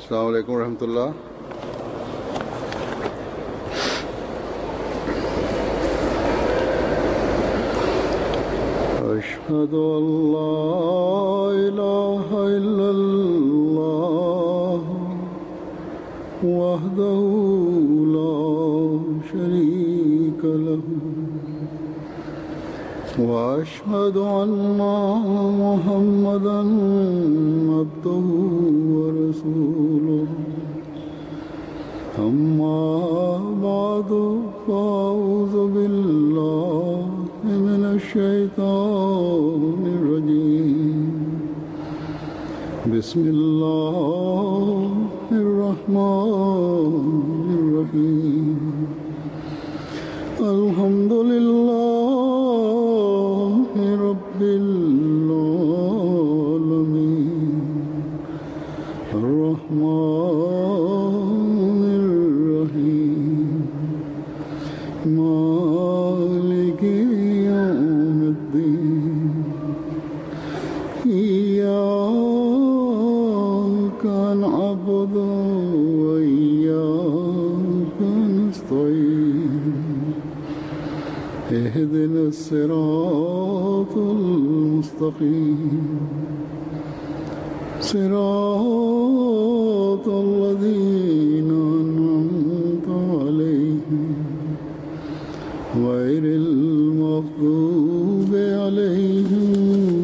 अस्सलाम वालेकुम रहमतुल्लाह। अशहदु अल्ला इलाहा इल्लल्लाह वहदहु ला शरीका लहु व अशहदु अन्ना मुहम्मदन अब्दुहु व रसूलुहु अम्मा बादु फ़अऊज़ु बिल्लाहि मिनश शैतानिर रजीम। बिस्मिल्लाहिर रहमानिर रहीम। अल्हम्दुलिल्लाहि रब्बिल आलमीन अर्रहमानिर रहीम मालिकि यौमिद्दीन इय्याका नअबुदु व इय्याका नस्तईन इहदिना सिरातल मुस्तक़ीम सिरातल लज़ीना अनअमता अलैहिम गैरिल मग़दूबि अलैहिम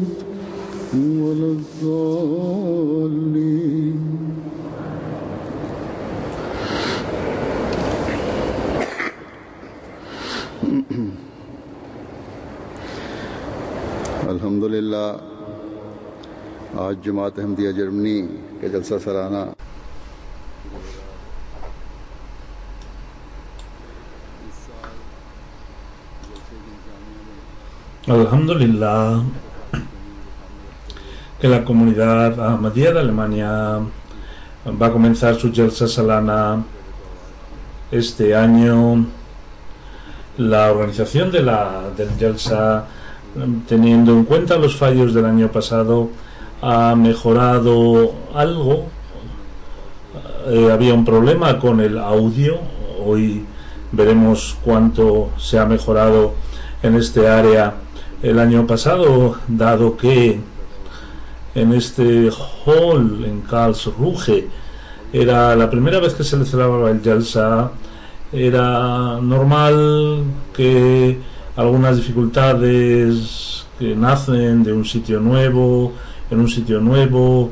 वलद्दाल्लीन। अल्हम्दुलिल्लाह, आज जमात अहमदिया जर्मनी के जलसा सालाना Alhamdulillah que la comunidad Ahmadía de Alemania va a comenzar su Jalsa Salana este año. La organización del Jalsa, teniendo en cuenta los fallos del año pasado, ha mejorado algo. Había un problema con el audio. Hoy veremos cuánto se ha mejorado en este área el año pasado, dado que en este hall en Karlsruhe era la primera vez que se le celebraba el Jalsa. Era normal que algunas dificultades que nacen de un sitio nuevo, en un sitio nuevo,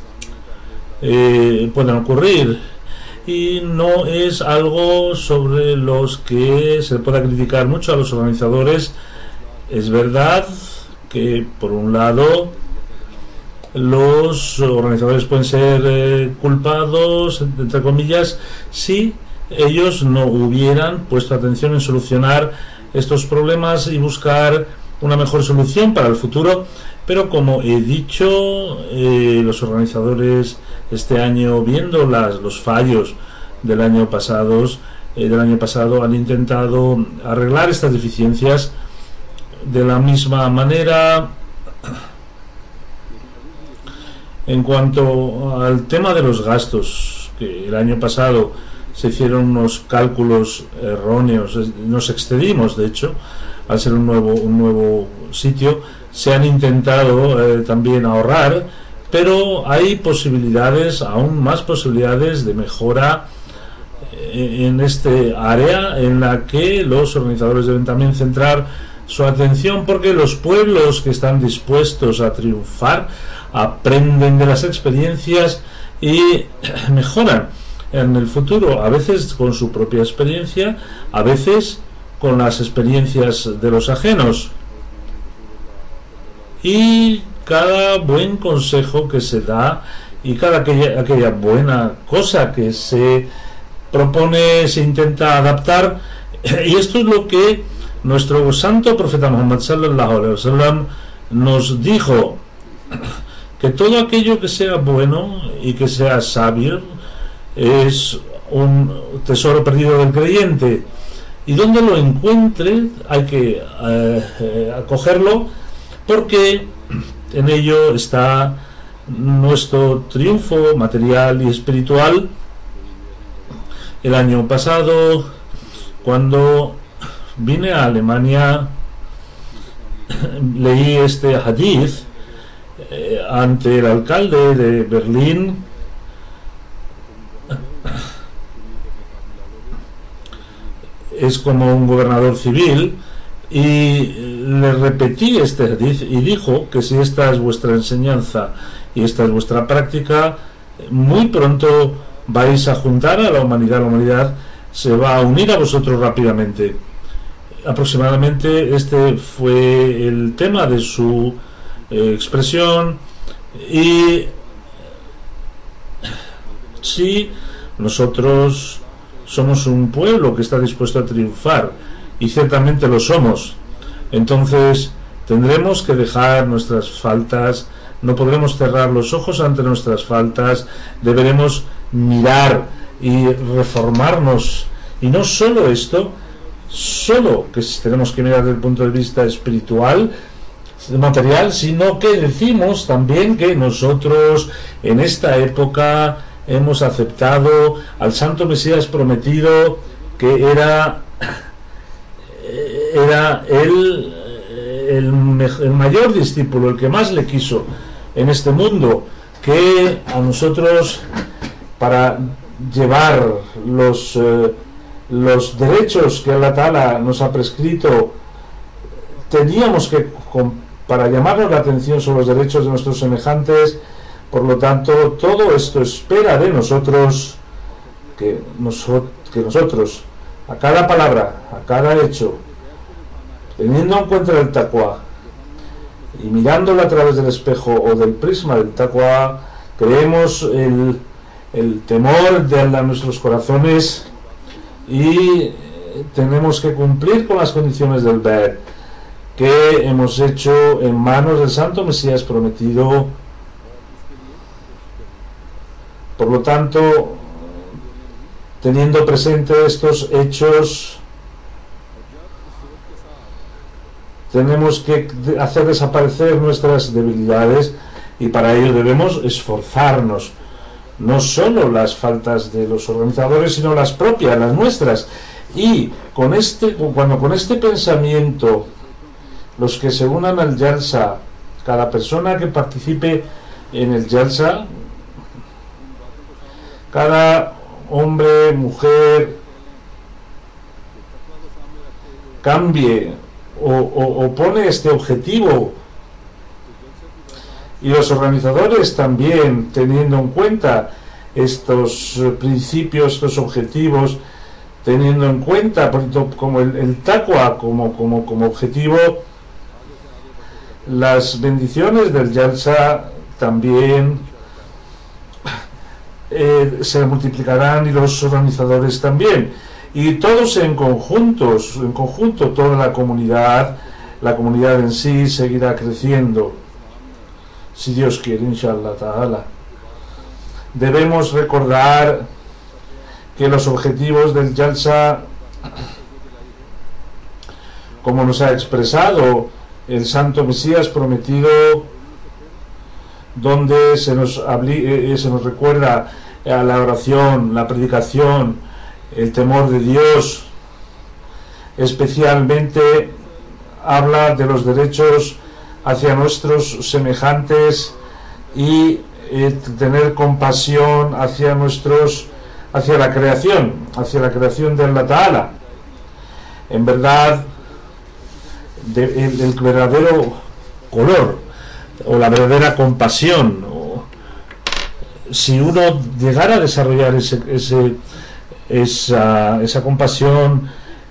puedan ocurrir, y no es algo sobre los que se pueda criticar mucho a los organizadores. Es verdad que, por un lado, los organizadores pueden ser culpados, entre comillas, si ellos no hubieran puesto atención en solucionar estos problemas y buscar una mejor solución para el futuro. Pero, como he dicho, los organizadores este año, viendo los fallos del año pasado, han intentado arreglar estas deficiencias. De la misma manera, en cuanto al tema de los gastos, que el año pasado se hicieron unos cálculos erróneos, nos excedimos, de hecho, al ser un nuevo sitio. Se han intentado también ahorrar, pero hay posibilidades, aún más posibilidades de mejora en este área, en la que los organizadores deben también centrar su atención, porque los pueblos que están dispuestos a triunfar aprenden de las experiencias y mejoran en el futuro, a veces con su propia experiencia, a veces con las experiencias de los ajenos. Y cada buen consejo que se da y cada aquella buena cosa que se propone, se intenta adaptar. Y esto es lo que nuestro santo profeta Muhammad sallallahu alaihi wasallam nos dijo, que todo aquello que sea bueno y que sea sabio es un tesoro perdido del creyente, y donde lo encuentre hay que acogerlo, porque en ello está nuestro triunfo material y espiritual. El año pasado, cuando vine a Alemania, leí este hadith ante el alcalde de Berlín. Es como un gobernador civil, y le repetí este hadith y dijo que si esta es vuestra enseñanza y esta es vuestra práctica, muy pronto vais a juntar a la humanidad se va a unir a vosotros rápidamente. Aproximadamente este fue el tema de su expresión. Y si nosotros somos un pueblo que está dispuesto a triunfar, y ciertamente lo somos, entonces tendremos que dejar nuestras faltas, no podremos cerrar los ojos ante nuestras faltas, deberemos mirar y reformarnos. Y no solo esto, solo que tenemos que mirar desde el punto de vista espiritual, material, sino que decimos también que nosotros en esta época hemos aceptado al Santo Mesías prometido, que era el mayor discípulo, el que más le quiso en este mundo, que a nosotros, para llevar los derechos que Allah Ta'ala nos ha prescrito, teníamos que, para llamarnos la atención sobre los derechos de nuestros semejantes. Por lo tanto, todo esto espera de nosotros que nosotros, a cada palabra, a cada hecho, teniendo en cuenta el taqwa y mirándolo a través del espejo o del prisma del taqwa, creemos el temor de Allah en nuestros corazones, y tenemos que cumplir con las condiciones del Ba'ath que hemos hecho en manos del Santo Mesías prometido. Por lo tanto, teniendo presente estos hechos, tenemos que hacer desaparecer nuestras debilidades, y para ello debemos esforzarnos. No solo las faltas de los organizadores, sino las propias, las nuestras. Y cuando con este pensamiento, los que se unan al Jalsa, cada persona que participe en el Jalsa, cada hombre, mujer, cambie o pone este objetivo, y los organizadores también, teniendo en cuenta estos principios, estos objetivos, teniendo en cuenta como el taqwa como objetivo, las bendiciones del Jalsa también se multiplicarán, y los organizadores también, y todos en conjunto, toda la comunidad en sí seguirá creciendo, si Dios quiere, inshallah ta'ala. Debemos recordar que los objetivos del Jalsa, como nos ha expresado el Santo Mesías prometido, donde se nos recuerda a la oración, la predicación, el temor de Dios, especialmente habla de los derechos hacia nuestros semejantes, y tener compasión hacia la creación de Allah Ta'ala. En verdad, el verdadero color o la verdadera compasión, si uno llegara a desarrollar esa compasión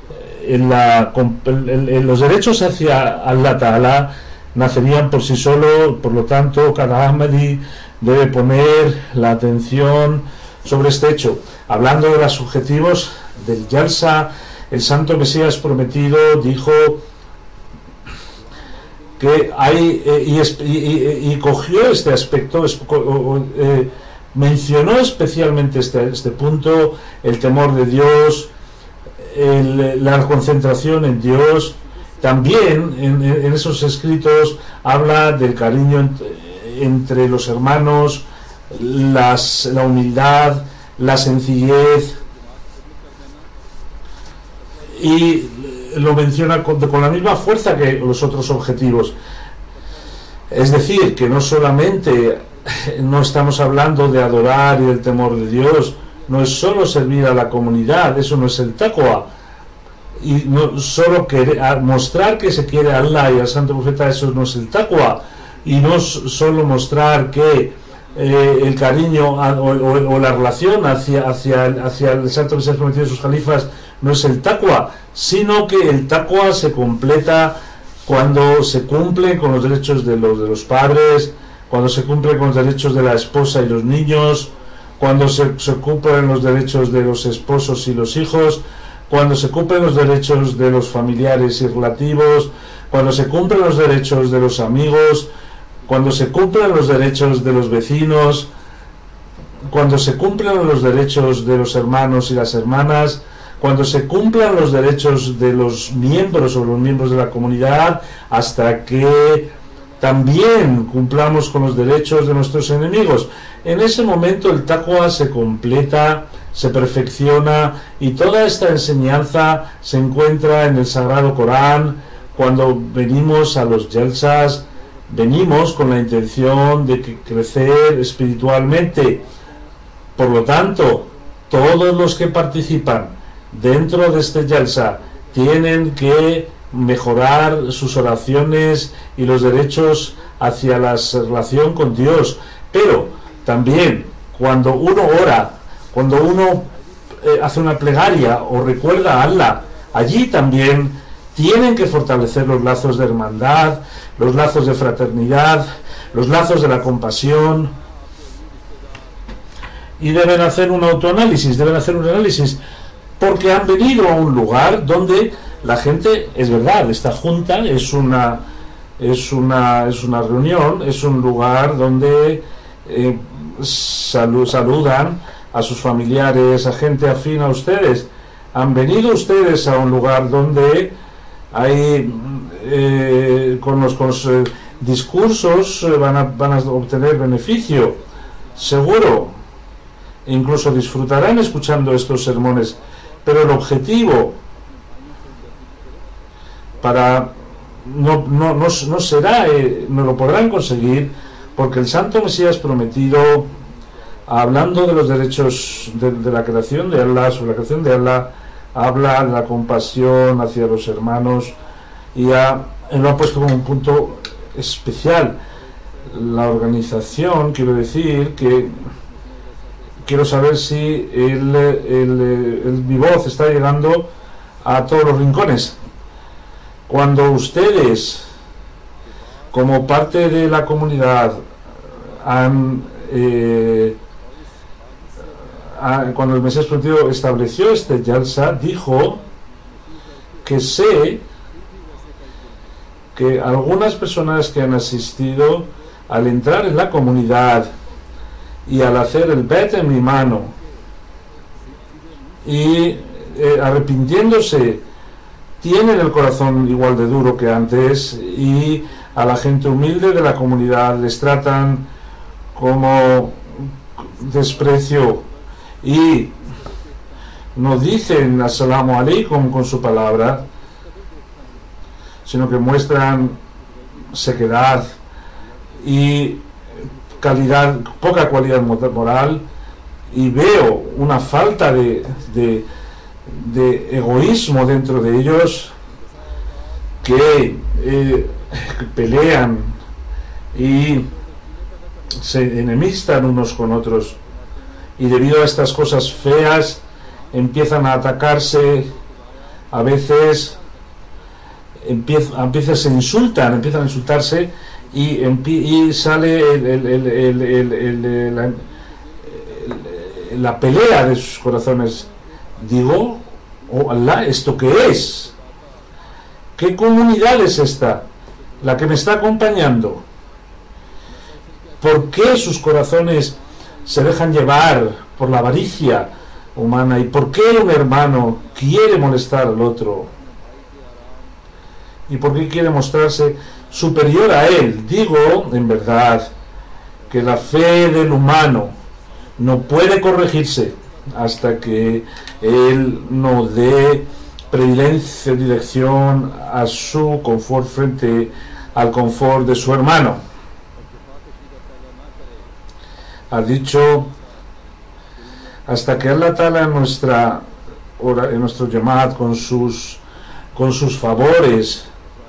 en los derechos hacia Allah Ta'ala, nacerían por sí solo. Por lo tanto, cada Ahmadi debe poner la atención sobre este hecho. Hablando de los objetivos del Jalsa, el Santo Mesías prometido dijo que hay, y cogió este aspecto, mencionó especialmente este punto, el temor de Dios, la concentración en Dios. También en esos escritos habla del cariño entre los hermanos, la humildad, la sencillez, y lo menciona con la misma fuerza que los otros objetivos. Es decir, que no solamente no estamos hablando de adorar y del temor de Dios, no es solo servir a la comunidad, eso no es el taqwa, y no solo mostrar que se quiere a Allah y al santo profeta, eso no es el taqwa, y no solo mostrar que el cariño o la relación hacia el santo que se ha prometido sus califas no es el taqwa, sino que el taqwa se completa cuando se cumple con los derechos de los padres, cuando se cumple con los derechos de la esposa y los niños, cuando se cumplen los derechos de los esposos y los hijos, cuando se cumplen los derechos de los familiares y relativos, cuando se cumplen los derechos de los amigos, cuando se cumplen los derechos de los vecinos, cuando se cumplen los derechos de los hermanos y las hermanas, cuando se cumplan los derechos de los miembros o los miembros de la comunidad, hasta que también cumplamos con los derechos de nuestros enemigos. En ese momento el taqwa se completa, se perfecciona, y toda esta enseñanza se encuentra en el Sagrado Corán. Cuando venimos a los jalsas, venimos con la intención de crecer espiritualmente. Por lo tanto, todos los que participan dentro de este jalsa tienen que mejorar sus oraciones y los derechos hacia la relación con Dios. Pero también cuando uno ora, cuando uno hace una plegaria o recuerda a Allah, allí también tienen que fortalecer los lazos de hermandad, los lazos de fraternidad, los lazos de la compasión, y deben hacer un autoanálisis, deben hacer un análisis, porque han venido a un lugar donde la gente, es verdad, esta junta es una reunión, es un lugar donde saludan a sus familiares, a gente afín a ustedes. Han venido ustedes a un lugar donde hay con los discursos van a obtener beneficio, seguro, incluso disfrutarán escuchando estos sermones, pero el objetivo no será, no lo podrán conseguir, porque el Santo Mesías prometido, hablando de los derechos de la creación de Allah, sobre la creación de Allah, habla de la compasión hacia los hermanos, y lo ha puesto como un punto especial. La organización, quiero decir que quiero saber si mi voz está llegando a todos los rincones. Cuando ustedes, como parte de la comunidad, cuando el Mesías prometido estableció este jalsa, dijo que sé que algunas personas que han asistido, al entrar en la comunidad y al hacer el bet en mi mano y arrepintiéndose, tienen el corazón igual de duro que antes, y a la gente humilde de la comunidad les tratan como desprecio y no dicen assalamu alaikum con su palabra, sino que muestran sequedad y poca cualidad moral, y veo una falta de egoísmo dentro de ellos, que pelean y se enemistan unos con otros, y debido a estas cosas feas empiezan a atacarse, a veces empiezan a insultarse, y sale la pelea de sus corazones. Digo, oh Allah, ¿esto qué es? ¿Qué comunidad es esta la que me está acompañando? ¿Por qué sus corazones se dejan llevar por la avaricia humana? ¿Y por qué un hermano quiere molestar al otro? ¿Y por qué quiere mostrarse superior a él? Digo, en verdad, que la fe del humano no puede corregirse hasta que él no dé predilección a su confort frente al confort de su hermano. Ha dicho, hasta que Allah Ta'ala en nuestro Jamaat con sus favores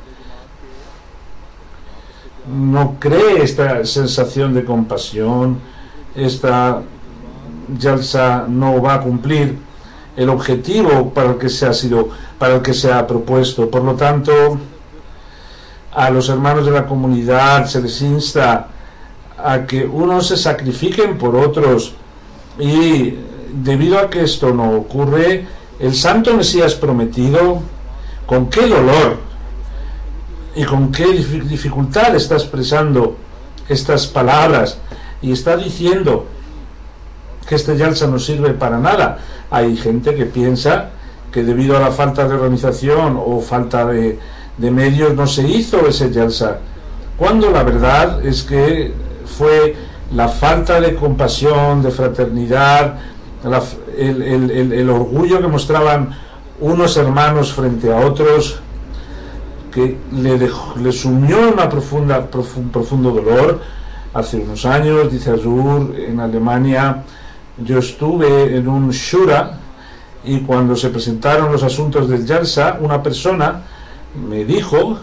no cree esta sensación de compasión, esta Jalsa no va a cumplir el objetivo para el que se ha propuesto. Por lo tanto, a los hermanos de la comunidad se les insta a que unos se sacrifiquen por otros, y debido a que esto no ocurre, el santo Mesías prometido, con qué dolor y con qué dificultad está expresando estas palabras y está diciendo que este Jalsa no sirve para nada. Hay gente que piensa que debido a la falta de organización o falta de medios no se hizo ese Jalsa, cuando la verdad es que fue la falta de compasión, de fraternidad, el orgullo que mostraban unos hermanos frente a otros, que le sumió en un profundo dolor. Hace unos años, dice Azur, en Alemania, yo estuve en un Shura, y cuando se presentaron los asuntos del Jalsa, una persona me dijo,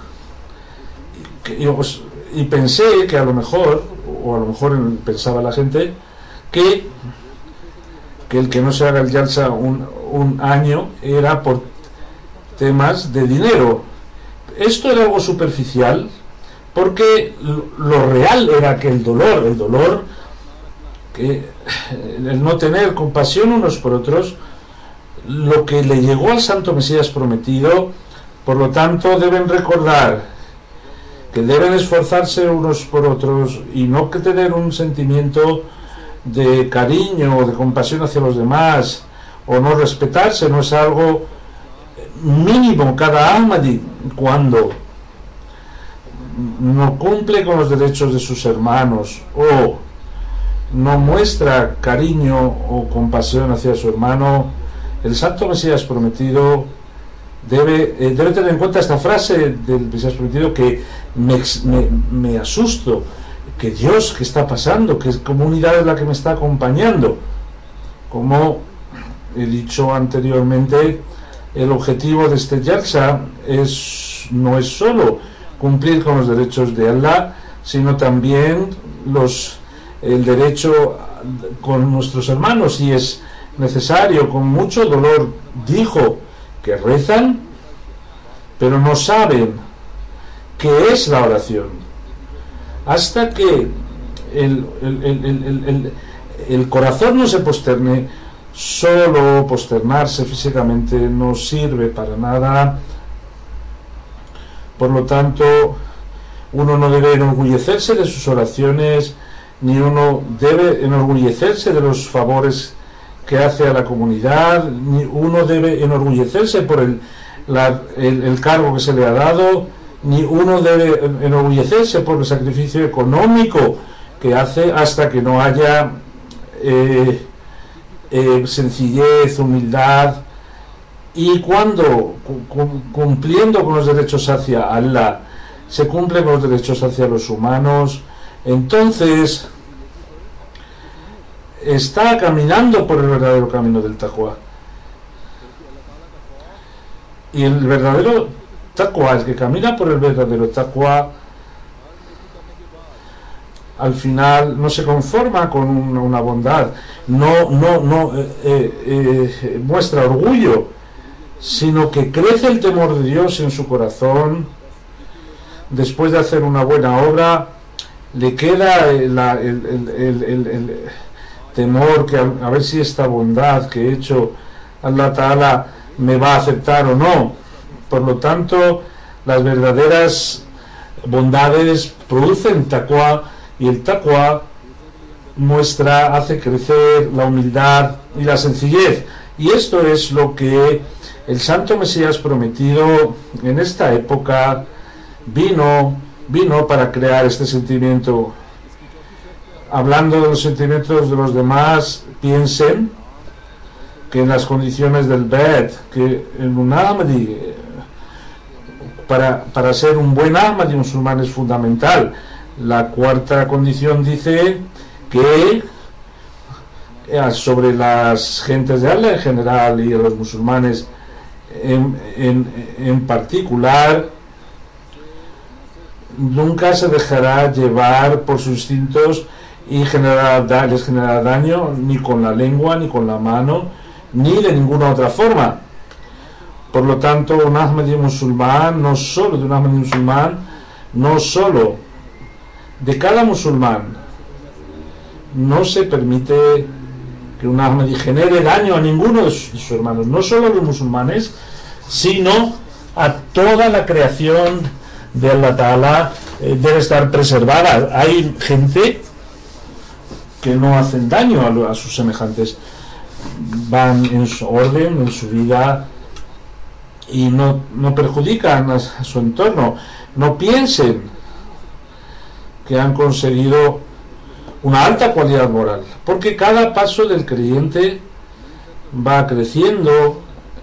y pensé que a lo mejor pensaba la gente, que el que no se haga el Jalsa un año era por temas de dinero. Esto era algo superficial, porque lo real era que el dolor, que el no tener compasión unos por otros, lo que le llegó al Santo Mesías prometido. Por lo tanto, deben recordar que deben esforzarse unos por otros y no que tener un sentimiento de cariño o de compasión hacia los demás, o no respetarse. No es algo mínimo. Cada Ahmadi, cuando no cumple con los derechos de sus hermanos o no muestra cariño o compasión hacia su hermano, el Santo Mesías prometido debe tener en cuenta esta frase del Mesías prometido, que me asusto, que Dios, ¿qué está pasando? ¿Qué comunidad es la que me está acompañando? Como he dicho anteriormente, el objetivo de este Jalsa no es solo cumplir con los derechos de Allah, sino también el derecho con nuestros hermanos, y es necesario, con mucho dolor. Dijo que rezan, pero no saben qué es la oración. Hasta que el corazón no se posterne, solo posternarse físicamente no sirve para nada. Por lo tanto, uno no debe enorgullecerse de sus oraciones, ni uno debe enorgullecerse de los favores que hace a la comunidad, ni uno debe enorgullecerse por el cargo que se le ha dado, ni uno debe enorgullecerse por el sacrificio económico que hace, hasta que no haya sencillez, humildad. Y cuando cumpliendo con los derechos hacia Allah se cumple con los derechos hacia los humanos, entonces está caminando por el verdadero camino del taqwa. Y el verdadero taqwa, el que camina por el verdadero taqwa, al final no se conforma con una bondad, no muestra orgullo, sino que crece el temor de Dios en su corazón. Después de hacer una buena obra, le queda el temor que a ver si esta bondad que he hecho, Allah Ta'ala me va a aceptar o no. Por lo tanto, las verdaderas bondades producen taqwa, y el taqwa hace crecer la humildad y la sencillez. Y esto es lo que el Santo Mesías prometido en esta época vino para crear este sentimiento. hablando de los sentimientos de los demás, piensen que en las condiciones del Bet, que en un Ahmadi, para ser un buen Ahmadi musulmán es fundamental. La cuarta condición dice que sobre las gentes de Allah en general y a los musulmanes en particular, nunca se dejará llevar por sus instintos y les generará daño ni con la lengua, ni con la mano, ni de ninguna otra forma. Por lo tanto, un Ahmadi musulmán, no solo de cada musulmán, no se permite que un Ahmadi genere daño a ninguno de sus hermanos, no solo a los musulmanes, sino a toda la creación de Allah Ta'ala. Debe estar preservada. Hay gente que no hacen daño a sus semejantes, van en su orden, en su vida, y no perjudican a su entorno. No piensen que han conseguido una alta cualidad moral, porque cada paso del creyente va creciendo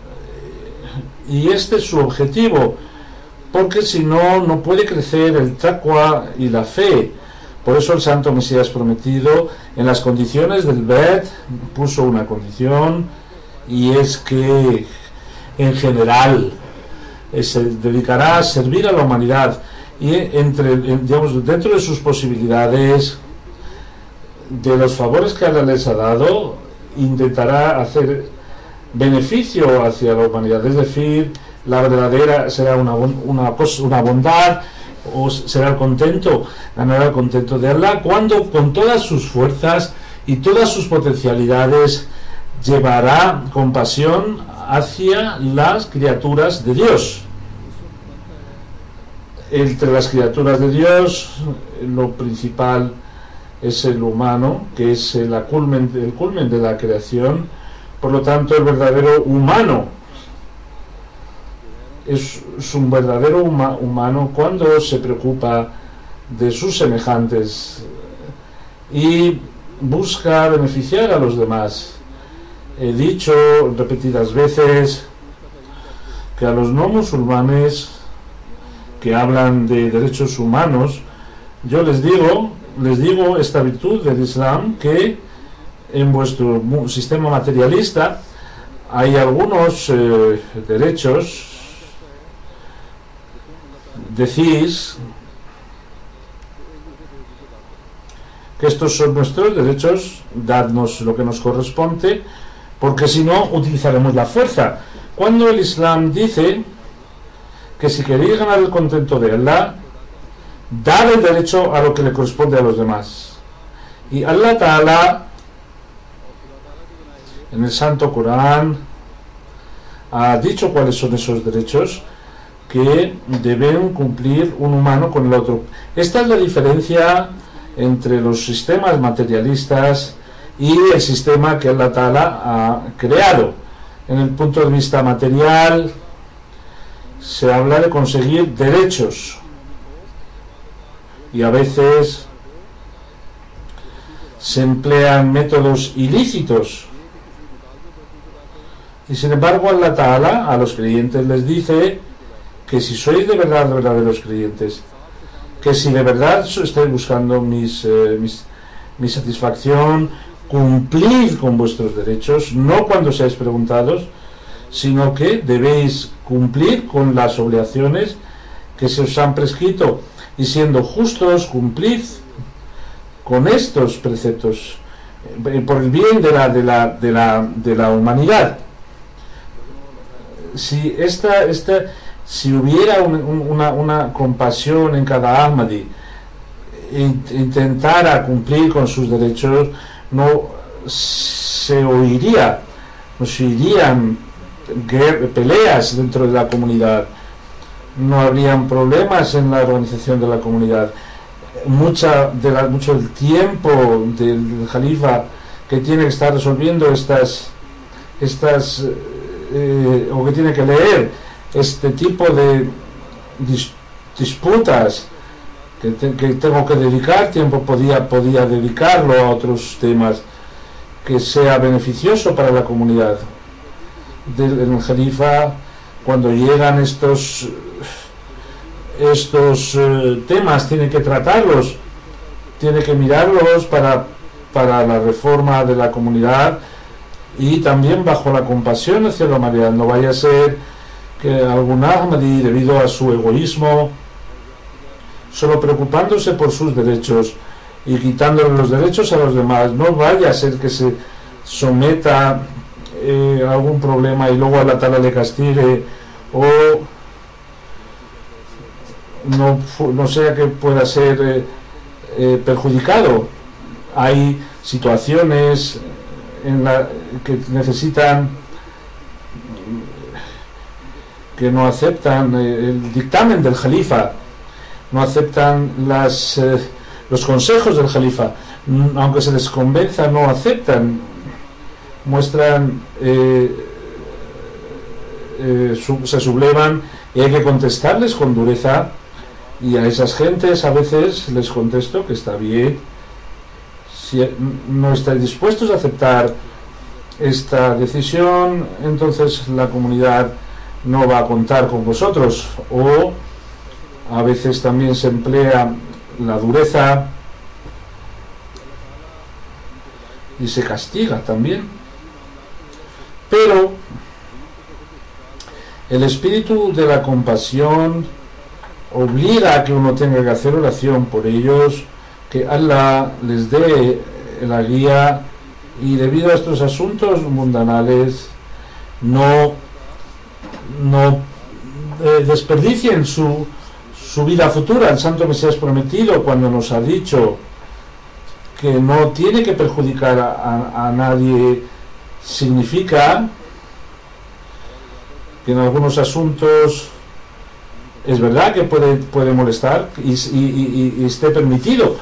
y este es su objetivo, porque si no, no puede crecer el taqwa y la fe. Por eso el Santo Mesías prometido, en las condiciones del Bet, puso una condición, y es que en general se dedicará a servir a la humanidad, y dentro de sus posibilidades, de los favores que Allah les ha dado, intentará hacer beneficio hacia la humanidad. Es decir, la verdadera será una bondad, o será el contento, ganará el contento de Allah, cuando con todas sus fuerzas y todas sus potencialidades llevará compasión hacia las criaturas de Dios. Entre las criaturas de Dios, lo principal es el humano, que es el culmen de la creación. Por lo tanto, el verdadero humano es un verdadero humano cuando se preocupa de sus semejantes y busca beneficiar a los demás. He dicho repetidas veces que a los no musulmanes que hablan de derechos humanos, yo les digo esta virtud del Islam, que en vuestro sistema materialista hay algunos derechos. Decís que estos son nuestros derechos, dadnos lo que nos corresponde, porque si no utilizaremos la fuerza. Cuando el Islam dice que si queréis ganar el contento de Allah, dar el derecho a lo que le corresponde a los demás. Y Allah Ta'ala en el Santo Corán ha dicho cuáles son esos derechos que deben cumplir un humano con el otro. Esta es la diferencia entre los sistemas materialistas y el sistema que Allah Ta'ala ha creado. En el punto de vista material se habla de conseguir derechos, y a veces se emplean métodos ilícitos, y sin embargo Allah Ta'ala a los creyentes les dice que si sois de verdad verdaderos creyentes, que si de verdad estáis buscando mi satisfacción, cumplid con vuestros derechos, no cuando seáis preguntados, sino que debéis cumplir con las obligaciones que se os han prescrito, y siendo justos, cumplid con estos preceptos por el bien de la humanidad. Si hubiera una compasión en cada Ahmadi, intentara cumplir con sus derechos, no se oirían peleas dentro de la comunidad, no habrían problemas en la organización de la comunidad. Mucho del tiempo del Jalifa que tiene que estar resolviendo o que tiene que leer este tipo de disputas que tengo que dedicar tiempo, podía dedicarlo a otros temas que sea beneficioso para la comunidad. El Jalifa, cuando llegan estos temas, tiene que tratarlos, tiene que mirarlos para la reforma de la comunidad, y también bajo la compasión hacia la humanidad. No vaya a ser que algún Ahmadi, debido a su egoísmo, solo preocupándose por sus derechos y quitándole los derechos a los demás, no vaya a ser que se someta a algún problema y luego Allah Ta'ala le castigue, o no sea que pueda ser perjudicado. Hay situaciones que necesitan, que no aceptan el dictamen del Jalifa, no aceptan los consejos del Jalifa, aunque se les convenza, no aceptan, muestran, se sublevan, y hay que contestarles con dureza. Y a esas gentes a veces les contesto que está bien, si no estáis dispuestos a aceptar esta decisión, entonces la comunidad no va a contar con vosotros. O a veces también se emplea la dureza y se castiga también, pero el espíritu de la compasión obliga a que uno tenga que hacer oración por ellos, que Allah les dé la guía, y debido a estos asuntos mundanales no desperdicien su vida futura. El Santo Mesías prometido, cuando nos ha dicho que no tiene que perjudicar a nadie, significa que en algunos asuntos es verdad que puede molestar y esté permitido.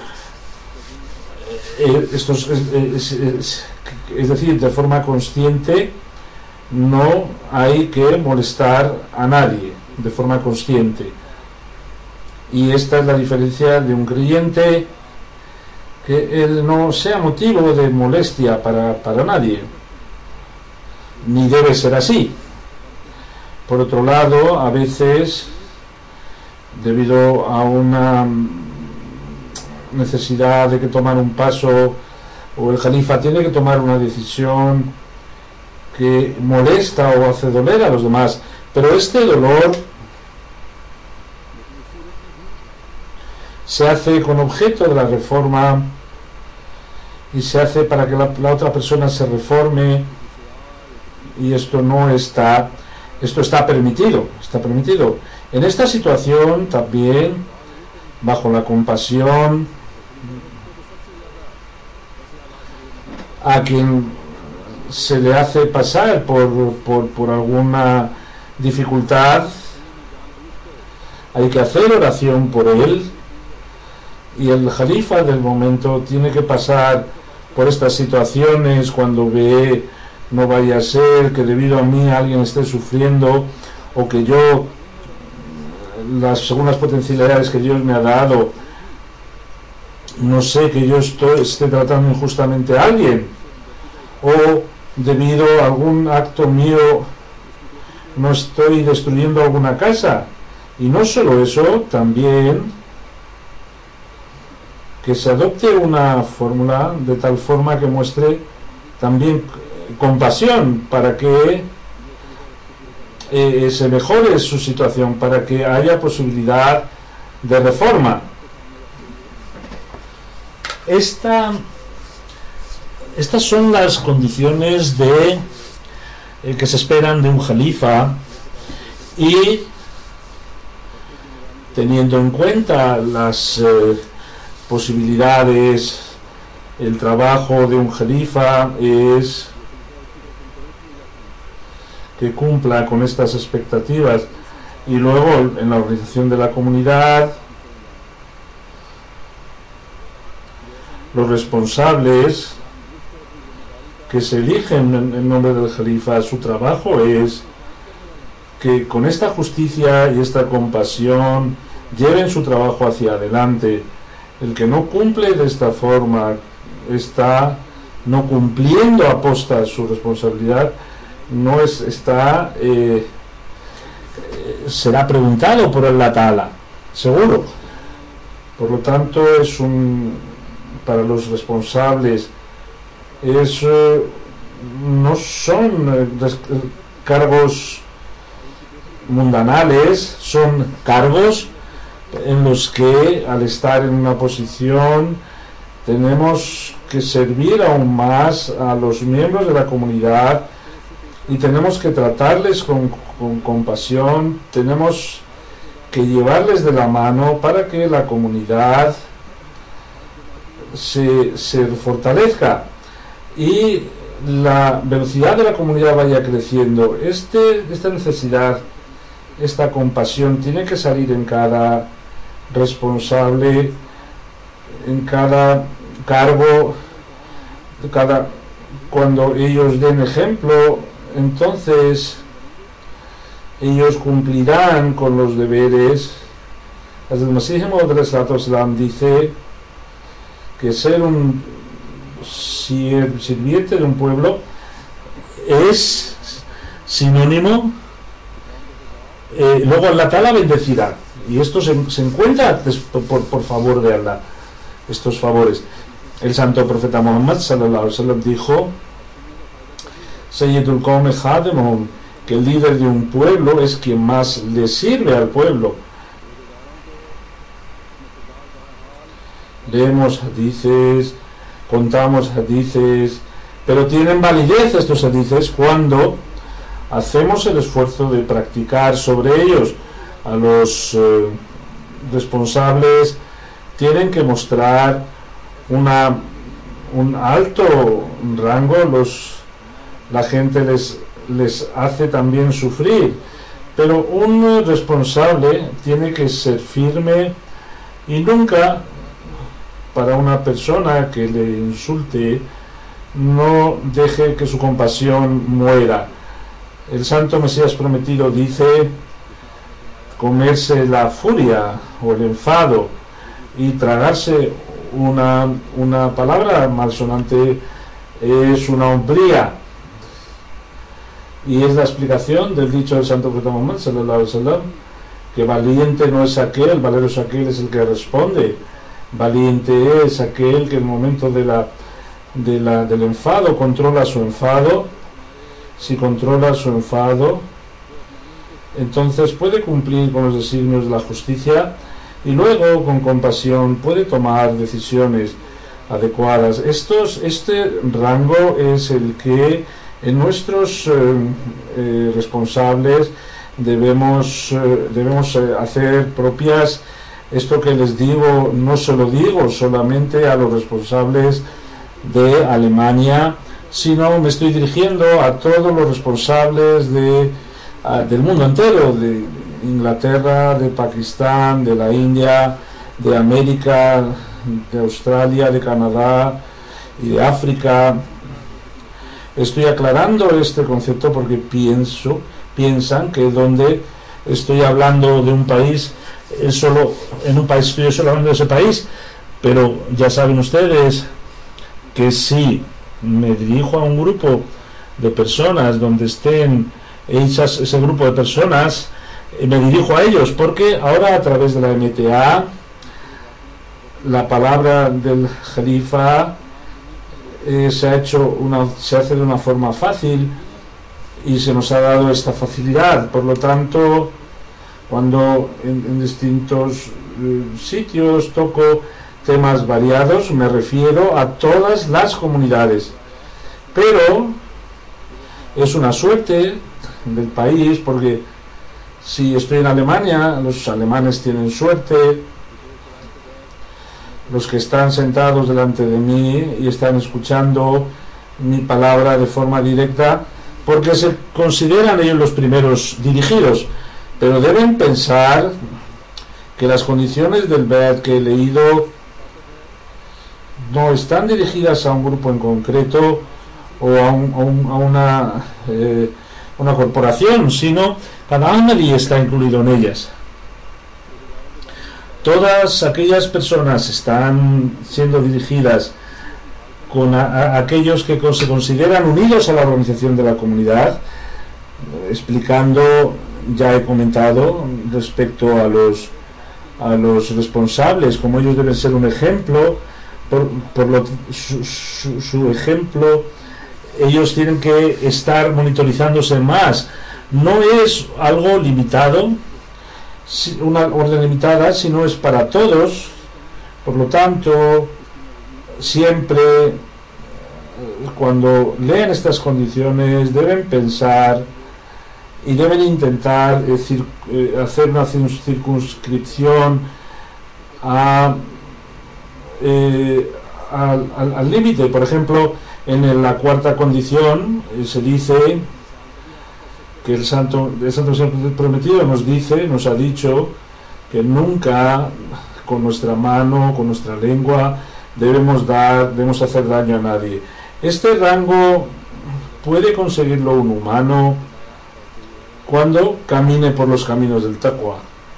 Es decir, de forma consciente no hay que molestar a nadie, de forma consciente. Y esta es la diferencia de un creyente, que él no sea motivo de molestia para nadie, ni debe ser así. Por otro lado, a veces, debido a una necesidad de que tomar un paso, o el Jalifa tiene que tomar una decisión que molesta o hace doler a los demás, pero este dolor se hace con objeto de la reforma, y se hace para que la otra persona se reforme, y esto está permitido. En esta situación también, bajo la compasión, a quien se le hace pasar por alguna dificultad, hay que hacer oración por él, y el Jalifa del momento tiene que pasar por estas situaciones cuando ve, no vaya a ser que debido a mí alguien esté sufriendo, o que yo, según las potencialidades que Dios me ha dado, no sé, que yo esté tratando injustamente a alguien, o debido a algún acto mío no estoy destruyendo alguna casa. Y no solo eso, también que se adopte una fórmula de tal forma que muestre también compasión, para que se mejore su situación, para que haya posibilidad de reforma. Estas son las condiciones que se esperan de un Jalifa, y teniendo en cuenta las posibilidades, el trabajo de un Jalifa es que cumpla con estas expectativas, y luego en la organización de la comunidad, los responsables que se eligen en nombre del Jalifa, su trabajo es que con esta justicia y esta compasión lleven su trabajo hacia adelante. El que no cumple de esta forma está no cumpliendo a posta su responsabilidad, no será preguntado por el Ta'ala, seguro. Por lo tanto, para los responsables no son cargos mundanales, son cargos en los que, al estar en una posición, tenemos que servir aún más a los miembros de la comunidad y tenemos que tratarles con compasión, tenemos que llevarles de la mano para que la comunidad se fortalezca y la velocidad de la comunidad vaya creciendo. Esta necesidad, esta compasión tiene que salir en cada responsable, en cada cargo, cuando ellos den ejemplo, entonces ellos cumplirán con los deberes. El Masih Maud dice que ser un sirviente de un pueblo es sinónimo, luego Allah Ta'ala bendecirá, y esto se encuentra por favor de Allah, estos favores. El santo profeta Muhammad sallallahu alaihi wasallam dijo: Sayyidul Qawm Khademuhum, que el líder de un pueblo es quien más le sirve al pueblo. Leemos hadices, contamos hadices, pero tienen validez estos hadices cuando hacemos el esfuerzo de practicar sobre ellos. A los responsables tienen que mostrar un alto rango, la gente les hace también sufrir, pero un responsable tiene que ser firme y nunca, para una persona que le insulte, no deje que su compasión muera. El santo Mesías prometido dice: comerse la furia o el enfado y tragarse una palabra malsonante es una hombría. Y es la explicación del dicho del santo profeta Muhammad sallallahu alaihi wasallam, que valiente no es aquel, valeroso aquel es el que responde. Valiente es aquel que en el momento del enfado controla su enfado. Si controla su enfado, entonces puede cumplir con los designios de la justicia y luego con compasión puede tomar decisiones adecuadas. Este rango es el que en nuestros responsables debemos hacer propias. Esto que les digo no se lo digo solamente a los responsables de Alemania, sino me estoy dirigiendo a todos los responsables del mundo entero, de Inglaterra, de Pakistán, de la India, de América, de Australia, de Canadá y de África. Estoy aclarando este concepto porque piensan que donde estoy hablando de un país, estoy solo hablando de ese país, pero ya saben ustedes que si me dirijo a un grupo de personas donde estén ese grupo de personas, me dirijo a ellos, porque ahora a través de la MTA la palabra del Jalifa se hace de una forma fácil y se nos ha dado esta facilidad. Por lo tanto, cuando en distintos sitios toco temas variados, me refiero a todas las comunidades, pero es una suerte del país, porque si estoy en Alemania, los alemanes tienen suerte, los que están sentados delante de mí y están escuchando mi palabra de forma directa, porque se consideran ellos los primeros dirigidos, pero deben pensar que las condiciones del Beat que he leído no están dirigidas a un grupo en concreto o a una corporación, sino cada Ahmadi está incluido en ellas. todas aquellas personas están siendo dirigidas con aquellos que se consideran unidos a la organización de la comunidad, explicando, ya he comentado, respecto a los responsables, como ellos deben ser un ejemplo, su ejemplo, ellos tienen que estar monitorizándose más. No es algo limitado, una orden limitada, sino es para todos. Por lo tanto, siempre cuando lean estas condiciones deben pensar y deben intentar hacer una circunscripción al límite. Por ejemplo, en la cuarta condición se dice que el Santo Prometido nos ha dicho que nunca con nuestra mano, con nuestra lengua, debemos hacer daño a nadie. Este rango puede conseguirlo un humano cuando camine por los caminos del taqwa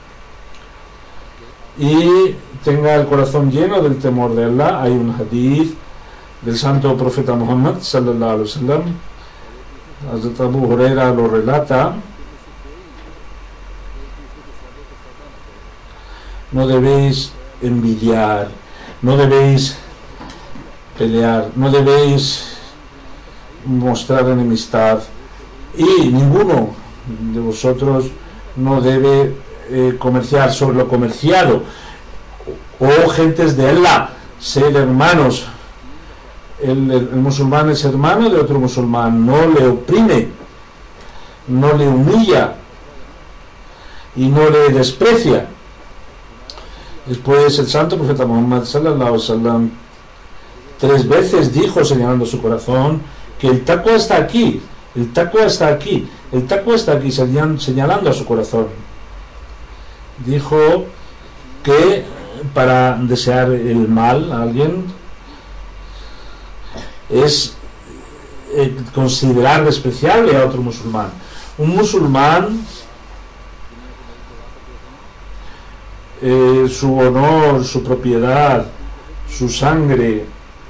y tenga el corazón lleno del temor de Allah. Hay un hadith del santo profeta Muhammad sallallahu alaihi wasallam, Hazrat Abu Huraira lo relata: no debéis envidiar, no debéis pelear, no debéis mostrar enemistad, y ninguno de vosotros no debe comerciar sobre lo comerciado. Oh gentes de Allah, sed hermanos. El musulmán es hermano de otro musulmán, no le oprime, no le humilla y no le desprecia. Después el santo profeta Muhammad sallallahu alaihi wasallam 3 veces dijo, señalando su corazón, que el taqwa está aquí, el taqwa está aquí, el taqwa está aquí, señalando a su corazón. Dijo que para desear el mal a alguien es considerar despreciable a otro musulmán. Un musulmán, su honor, su propiedad, su sangre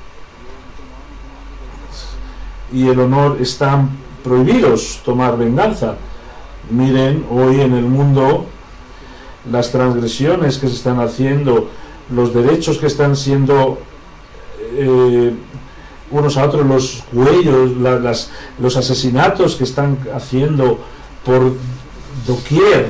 y el honor están prohibidos. Tomar venganza. Miren hoy en el mundo las transgresiones que se están haciendo, los derechos que están siendo unos a otros, los cuellos, los asesinatos que están haciendo por doquier.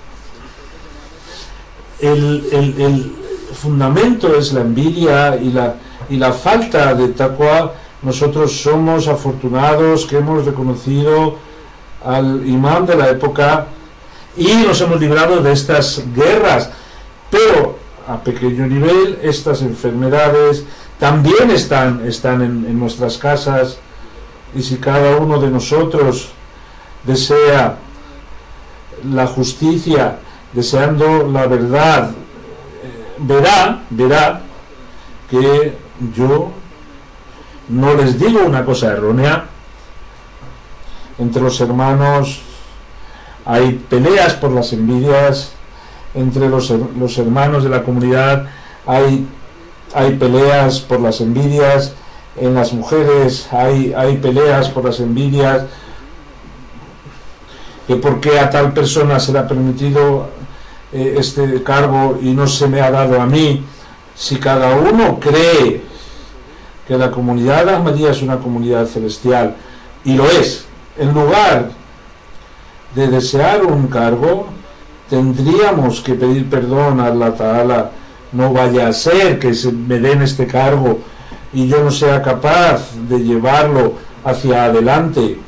El fundamento es la envidia y la falta de taqwa. Nosotros somos afortunados que hemos reconocido al imán de la época y nos hemos librado de estas guerras, pero a pequeño nivel estas enfermedades también están en nuestras casas, y si cada uno de nosotros desea la justicia, deseando la verdad, verá que yo no les digo una cosa errónea. Entre los hermanos hay peleas por las envidias, entre los hermanos de la comunidad hay peleas por las envidias, en las mujeres hay peleas por las envidias, que por qué a tal persona se le ha permitido este cargo y no se me ha dado a mí. Si cada uno cree que la comunidad Ahmadía es una comunidad celestial, y lo es, en lugar de desear un cargo, tendríamos que pedir perdón a Allah Ta'ala. No vaya a ser que se me den este cargo y yo no sea capaz de llevarlo hacia adelante.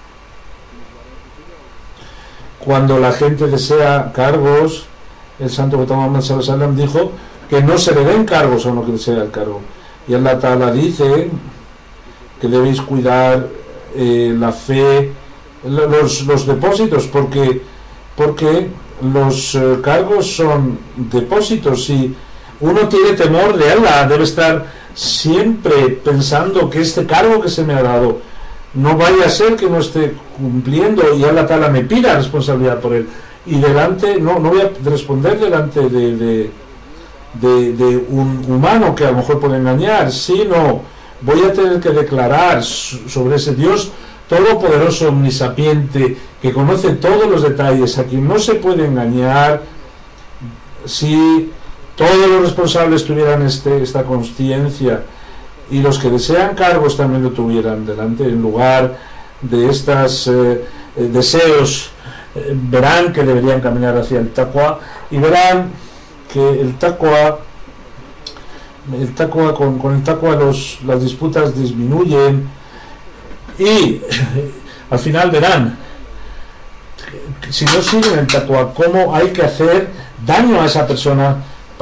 Cuando la gente desea cargos, el santo profeta Muhammad sallallahu alaihi wasallam dijo que no se le den cargos a uno que desea el cargo. Y Allah Ta'ala dice que debéis cuidar la fe, los depósitos, porque los cargos son depósitos. Si uno tiene temor de Allah, debe estar siempre pensando que este cargo que se me ha dado no vaya a ser que no esté cumpliendo y Allah Ta'ala me pida responsabilidad por él, y delante no voy a responder delante de un humano que a lo mejor puede engañar, sino voy a tener que declarar sobre ese Dios todopoderoso, omnisapiente, que conoce todos los detalles, a quien no se puede engañar. Si todos los responsables tuvieran esta consciencia, y los que desean cargos también lo tuvieran delante, en lugar de estos deseos, verán que deberían caminar hacia el taqwa, y verán que el taqwa con el taqwa las disputas disminuyen, y al final verán, si no siguen el taqwa, cómo hay que hacer daño a esa persona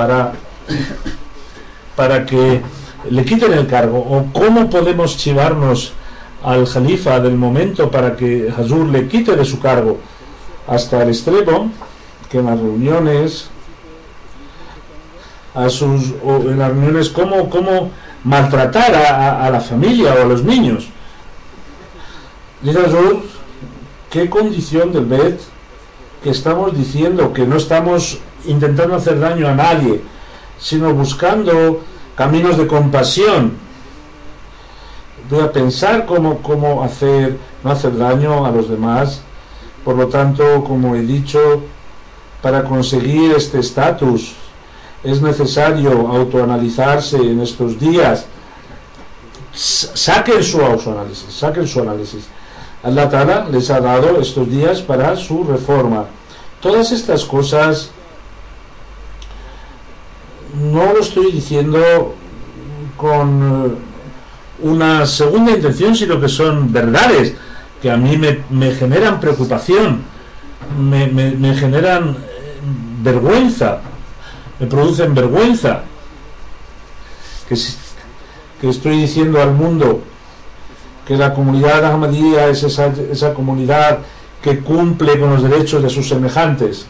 para que le quiten el cargo, o cómo podemos chivarnos al jalifa del momento para que Hazur le quite de su cargo, hasta el extremo que en las reuniones cómo maltratar a la familia o a los niños. Dice Hazur, qué condición del Bet, que estamos diciendo que no estamos intentando hacer daño a nadie, sino buscando caminos de compasión. Voy a pensar cómo no hacer daño a los demás. Por lo tanto, como he dicho, para conseguir este estatus es necesario autoanalizarse en estos días. Saquen su análisis. Allah Ta'ala les ha dado estos días para su reforma. Todas estas cosas no lo estoy diciendo con una segunda intención, sino que son verdades que a mí me generan preocupación, me generan vergüenza, me producen vergüenza, que estoy diciendo al mundo que la comunidad Ahmadiyya es esa comunidad que cumple con los derechos de sus semejantes,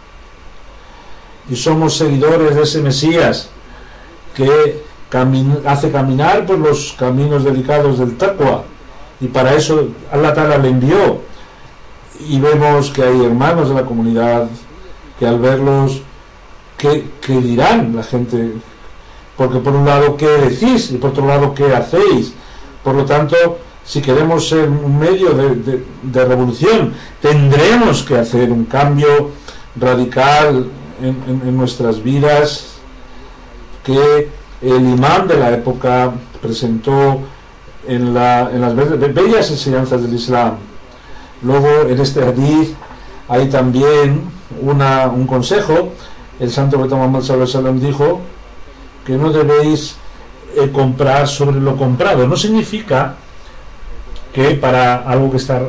y somos seguidores de ese Mesías que hace caminar por los caminos delicados del taqwa, y para eso Allah Ta'ala le envió. Y vemos que hay hermanos de la comunidad que al verlos, ¿qué dirán la gente? Porque por un lado, ¿qué decís? Y por otro lado, ¿qué hacéis? Por lo tanto, si queremos ser un medio de revolución, tendremos que hacer un cambio radical en nuestras vidas, que el imán de la época presentó en las bellas enseñanzas del Islam. Luego, en este hadith hay también un consejo. El santo profeta Muhammad sallallahu alaihi wasallam dijo que no debéis comprar sobre lo comprado. No significa que para algo que está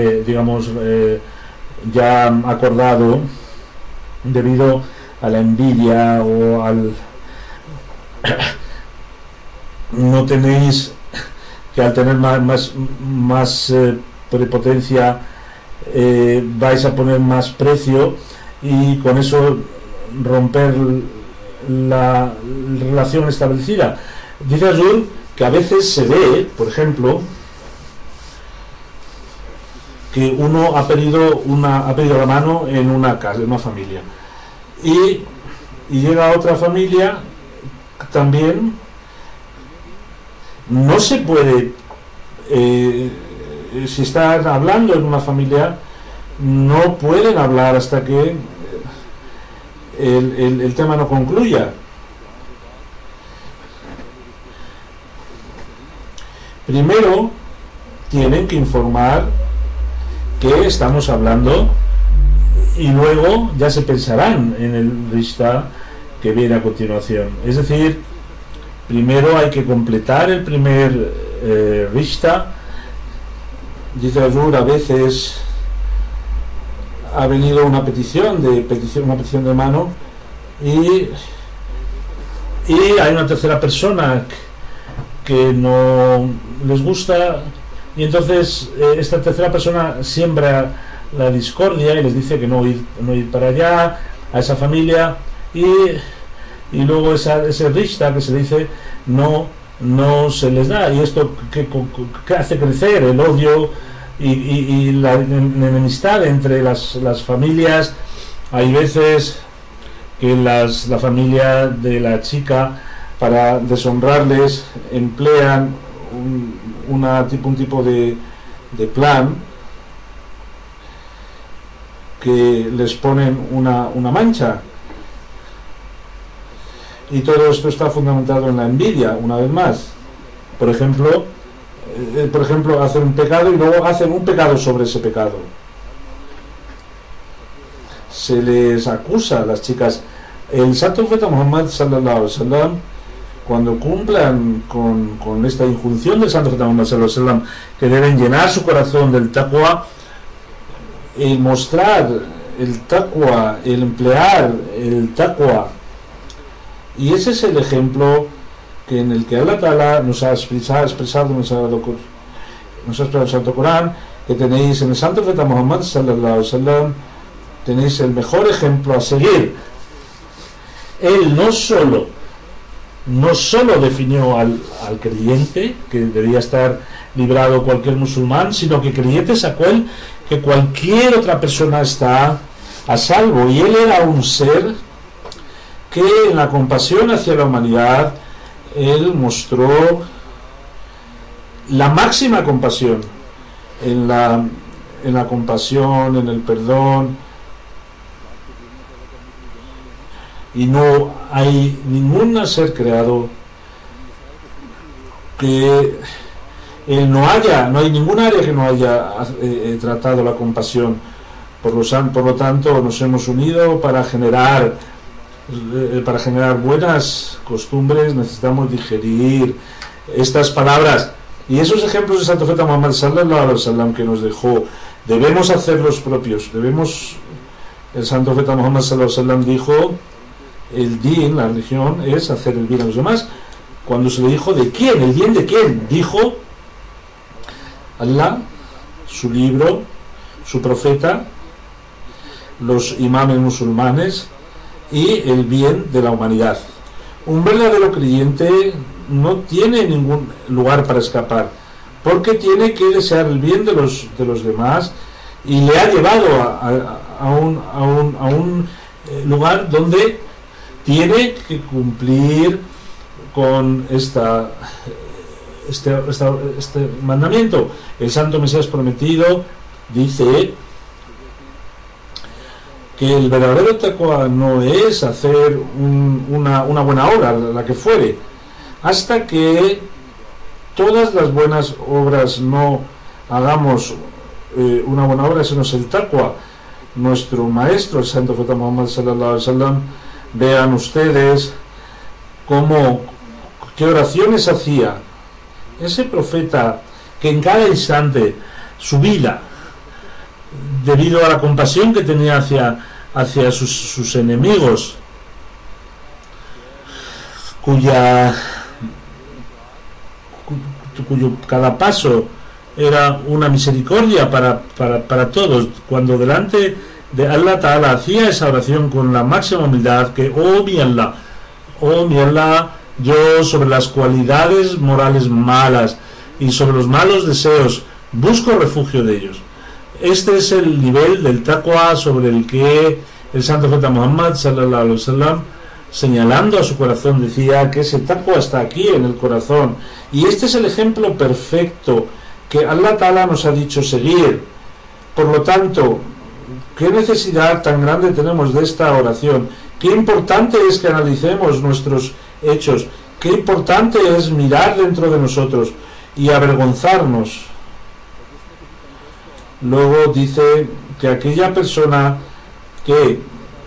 ya acordado, debido a la envidia o no tenéis que, al tener más prepotencia, vais a poner más precio y con eso romper la relación establecida. Dice Azul que a veces se ve, por ejemplo, que uno ha pedido la mano en una casa, en una familia, y llega a otra familia también. No se puede, si están hablando en una familia, no pueden hablar hasta que el tema no concluya. Primero tienen que informar que estamos hablando, y luego ya se pensarán en el rishta que viene a continuación. Es decir, primero hay que completar el primer rishta. Dice Azur, a veces ha venido una petición de mano, y hay una tercera persona que no les gusta, y entonces esta tercera persona siembra la discordia y les dice que no ir para allá, a esa familia, y luego ese rishta que se dice no se les da, y esto que hace crecer el odio y la enemistad entre las familias. Hay veces que la familia de la chica, para deshonrarles, emplean un tipo de plan que les ponen una mancha, y todo esto está fundamentado en la envidia, una vez más. Por ejemplo, hacen un pecado y luego hacen un pecado sobre ese pecado. Se les acusa a las chicas. El Santo Profeta Muhammad sallallahu alaihi wasallam, cuando cumplan con esta injunción del Santo Profeta Muhammad sallallahu alaihi wasallam, que deben llenar su corazón del taqwa, el mostrar el taqwa, el emplear el taqwa, y ese es el ejemplo en el que Allah Ta'ala nos ha expresado en el Santo Corán, que tenéis en el Santo Profeta Muhammad sallallahu alaihi wasallam, tenéis el mejor ejemplo a seguir. Él no solo definió al creyente, que debía estar librado cualquier musulmán, sino que creyente sacó él que cualquier otra persona está a salvo. Y él era un ser que en la compasión hacia la humanidad, él mostró la máxima compasión, en la compasión, en el perdón, y no hay ningún ser creado que él no hay ningún área que no haya tratado la compasión. Por lo tanto, nos hemos unido para generar buenas costumbres. Necesitamos digerir estas palabras y esos ejemplos de Santo Profeta Muhammad sallallahu alaihi wasallam que nos dejó. Debemos hacer los propios. El Santo Profeta Muhammad sallallahu alaihi wasallam dijo: el din, la religión, es hacer el bien a los demás. Cuando se le dijo ¿de quién? ¿El bien de quién? Dijo: Allah, su libro, su profeta, los imames musulmanes y el bien de la humanidad. Un verdadero creyente no tiene ningún lugar para escapar, porque tiene que desear el bien de los demás, y le ha llevado a un lugar donde tiene que cumplir con este mandamiento. El Santo Mesías prometido dice que el verdadero taqwa no es hacer una buena obra, la que fuere, hasta que todas las buenas obras no hagamos una buena obra. Ese no es el taqwa. Nuestro maestro, el Santo Profeta Muhammad sallallahu alaihi wasallam, vean ustedes qué oraciones hacía ese profeta, que en cada instante su vida, debido a la compasión que tenía hacia sus enemigos, cuyo cada paso era una misericordia para todos, cuando delante de Allah Ta'ala hacía esa oración con la máxima humildad, que oh mi Allah, yo sobre las cualidades morales malas y sobre los malos deseos busco refugio de ellos. Este es el nivel del taqwa sobre el que el Santo Profeta Muhammad sallallahu alaihi wasallam, señalando a su corazón, decía que ese taqwa está aquí en el corazón, y este es el ejemplo perfecto que Allah Ta'ala nos ha dicho seguir. Por lo tanto, qué necesidad tan grande tenemos de esta oración, qué importante es que analicemos nuestros hechos, qué importante es mirar dentro de nosotros y avergonzarnos. Luego dice que aquella persona que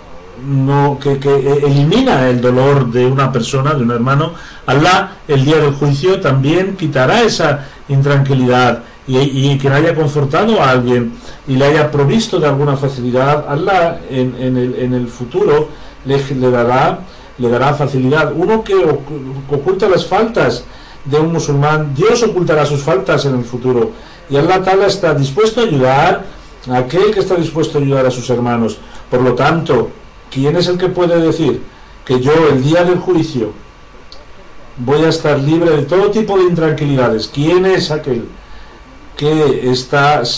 elimina el dolor de una persona, de un hermano, Allah el día del juicio también quitará esa intranquilidad, y que le haya confortado a alguien y le haya provisto de alguna facilidad, Allah en el futuro le dará facilidad. Uno que oculta las faltas de un musulmán, Dios ocultará sus faltas en el futuro, y Allah Ta'ala está dispuesto a ayudar a aquel que está dispuesto a ayudar a sus hermanos. Por lo tanto, ¿quién es el que puede decir que yo el día del juicio voy a estar libre de todo tipo de intranquilidades? ¿Quién es aquel que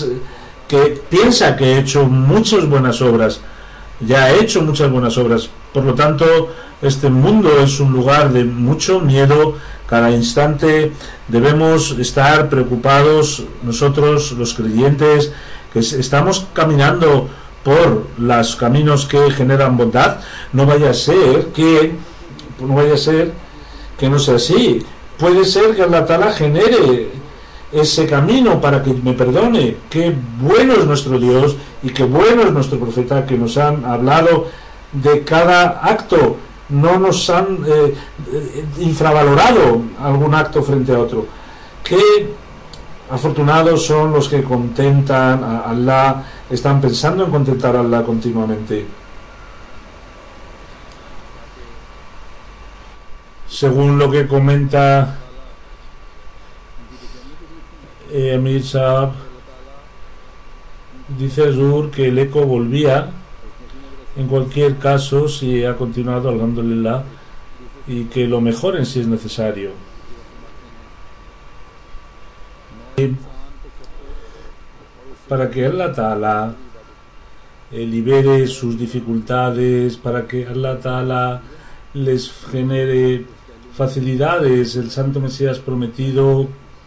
piensa que he hecho muchas buenas obras? Ya he hecho muchas buenas obras, Por lo tanto, este mundo es un lugar de mucho miedo. Cada instante debemos estar preocupados nosotros, los creyentes, que estamos caminando por los caminos que generan bondad. No vaya a ser que no sea así. Puede ser que Allah Ta'ala genere ese camino para que me perdone. Qué bueno es nuestro Dios y qué bueno es nuestro profeta, que nos han hablado de cada acto. No nos han infravalorado algún acto frente a otro. Qué afortunados son los que contentan a Allah, están pensando en contentar a Allah continuamente. Según lo que comenta Amir Saab, dice Azur que el eco volvía. En cualquier caso, si ha continuado, alhamdulillah, y que lo mejoren si es necesario. Para que Allah Ta'ala libere sus dificultades, para que Allah Ta'ala les genere facilidades, el Santo Mesías prometido,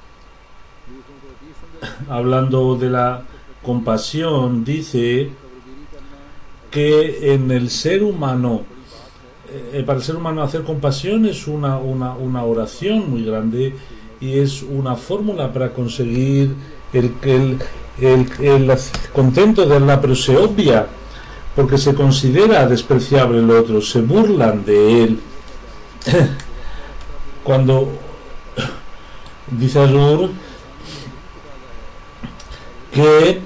hablando de la compasión, dice que en el ser humano, para el ser humano hacer compasión es una oración muy grande, y es una fórmula para conseguir el contento de Allah, pero se obvia porque se considera despreciable el otro, se burlan de él. Cuando dice Azur que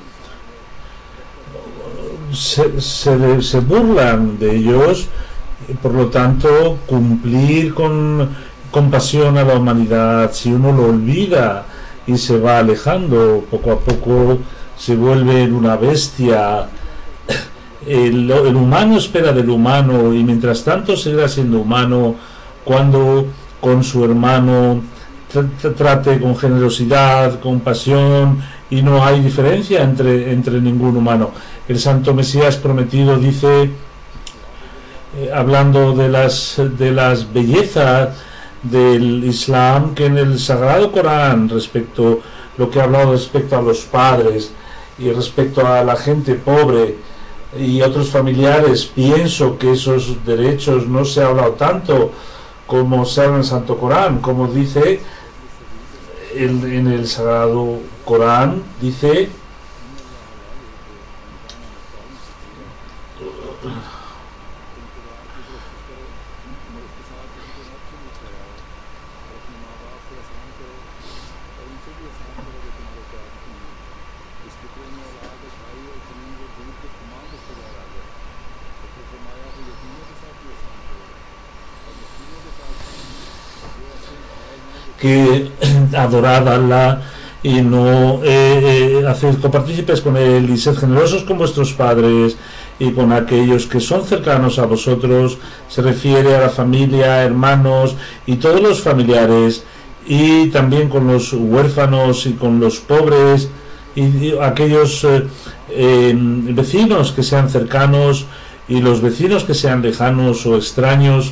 se burlan de ellos, por lo tanto cumplir con compasión a la humanidad, si uno lo olvida y se va alejando, poco a poco se vuelve en una bestia. El humano espera del humano, y mientras tanto seguirá siendo humano cuando con su hermano trate con generosidad, compasión, y no hay diferencia entre ningún humano. El Santo Mesías prometido dice, hablando de las bellezas del Islam, que en el Sagrado Corán, respecto lo que ha hablado respecto a los padres y respecto a la gente pobre y otros familiares, pienso que esos derechos no se ha hablado tanto como se habla en el Santo Corán, como dice en el Sagrado Corán, dice que adorad a Allah y no hacer copartícipes con él, y sed generosos con vuestros padres y con aquellos que son cercanos a vosotros. Se refiere a la familia, hermanos y todos los familiares, y también con los huérfanos y con los pobres y aquellos vecinos que sean cercanos y los vecinos que sean lejanos o extraños,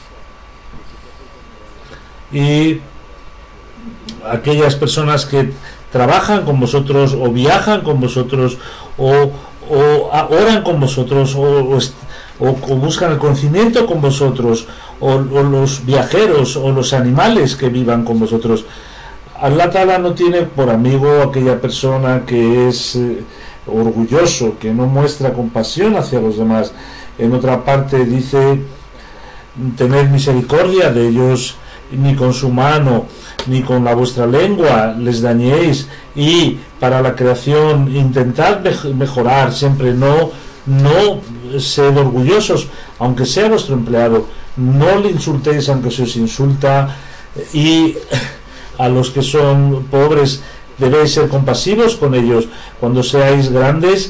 y aquellas personas que trabajan con vosotros o viajan con vosotros o oran con vosotros o buscan el conocimiento con vosotros, o los viajeros o los animales que vivan con vosotros. Allah Ta'ala no tiene por amigo aquella persona que es orgulloso, que no muestra compasión hacia los demás. En otra parte dice, tened misericordia de ellos, ni con su mano ni con la vuestra lengua les dañéis, y para la creación intentad mejorar siempre, no sed orgullosos aunque sea vuestro empleado, no le insultéis aunque se os insulta, y a los que son pobres debéis ser compasivos con ellos. Cuando seáis grandes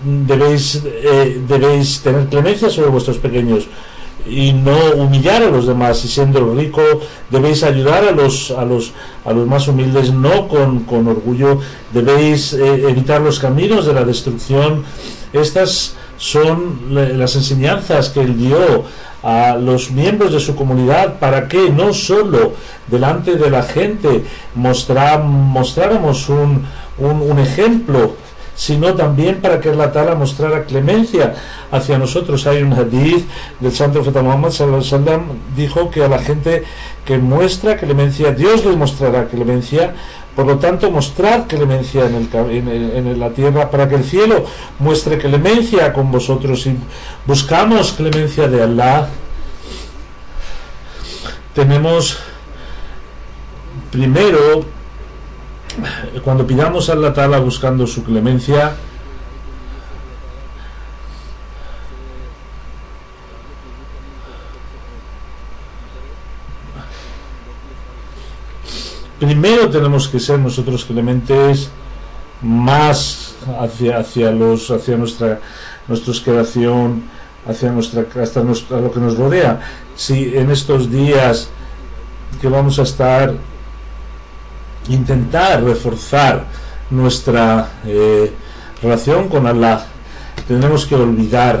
debéis tener clemencia sobre vuestros pequeños y no humillar a los demás, y siendo rico debéis ayudar a los más humildes, no con orgullo. Debéis evitar los caminos de la destrucción. Estas son las enseñanzas que él dio a los miembros de su comunidad para que no solo delante de la gente mostráramos un ejemplo, sino también para que Allah Ta'ala mostrara clemencia hacia nosotros. Hay un hadith del Santo Profeta Muhammad sallallahu alaihi wasallam, dijo que a la gente que muestra clemencia, Dios les mostrará clemencia. Por lo tanto, mostrar clemencia en la tierra para que el cielo muestre clemencia con vosotros, y buscamos clemencia de Allah. Tenemos primero, cuando pidamos a Allah Ta'ala buscando su clemencia, primero tenemos que ser nosotros clementes más hacia nuestra creación, hasta lo que nos rodea. Si en estos días que vamos a estar, intentar reforzar nuestra relación con Allah, tenemos que olvidar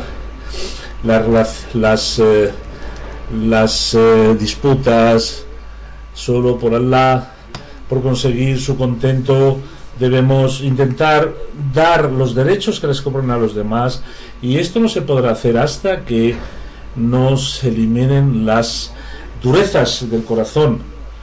las disputas solo por Allah. Por conseguir su contento debemos intentar dar los derechos que les cobran a los demás, y esto no se podrá hacer hasta que nos eliminen las durezas del corazón.